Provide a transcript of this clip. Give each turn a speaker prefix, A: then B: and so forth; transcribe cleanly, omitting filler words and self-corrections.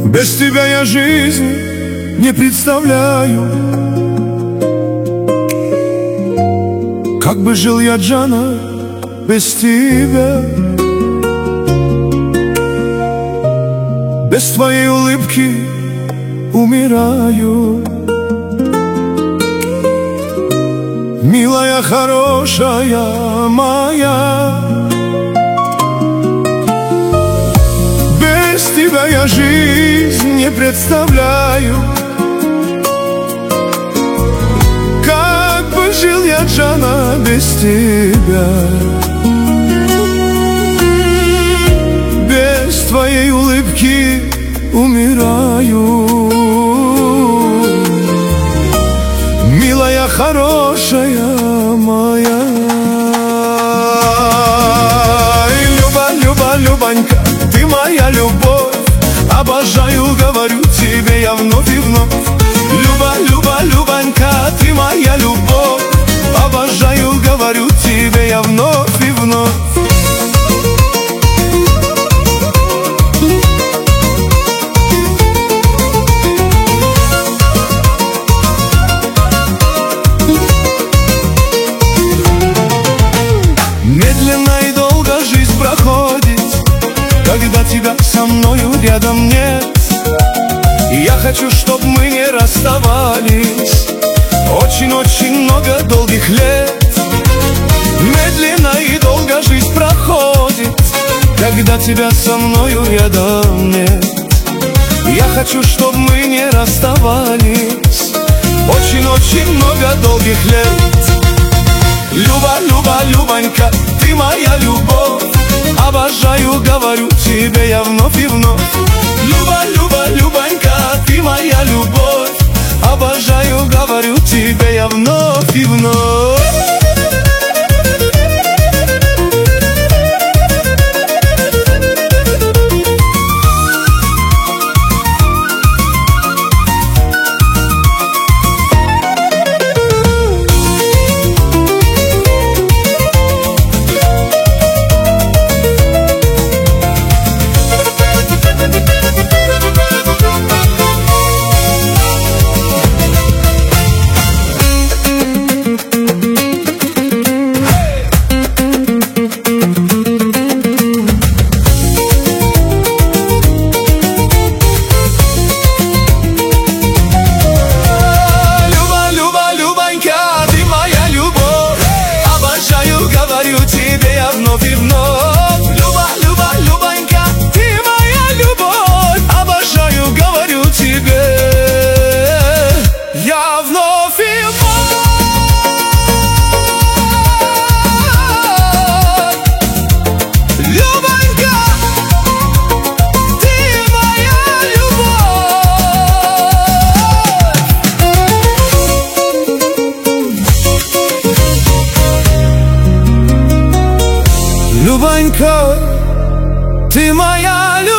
A: Без тебя я жизнь не представляю. Как бы жил я, Джана, без тебя? Без твоей улыбки умираю. Милая, хорошая моя, без тебя я жизнь не представляю. Как бы жил я, Джана, без тебя? Без твоей улыбки умираю. Милая, хорошая моя. Люба, Любонька, ты моя любовь. Обожаю, говорю тебе я вновь и вновь. Люба, Любонька, ты моя любовь. Обожаю, говорю тебе я вновь и вновь. Медленно и долго жизнь проходит, когда тебя со мною рядом нет. Я хочу, чтоб мы не расставались очень-очень много долгих лет. Медленно и долго жизнь проходит, когда тебя со мною рядом нет. Я хочу, чтоб мы не расставались очень-очень много долгих лет. Люба, Любонька, ты моя любовь. Обожаю, говорю тебе я вновь и вновь. Люба, Любонька, ты моя любовь. Обожаю, говорю тебе я вновь и вновь. Тебе я вновь и вновь. Люба, Любонька, ты моя любовь. Обожаю, говорю тебе я вновь и вновь. Любонька, ты моя любовь. Любонька, ты моя любовь.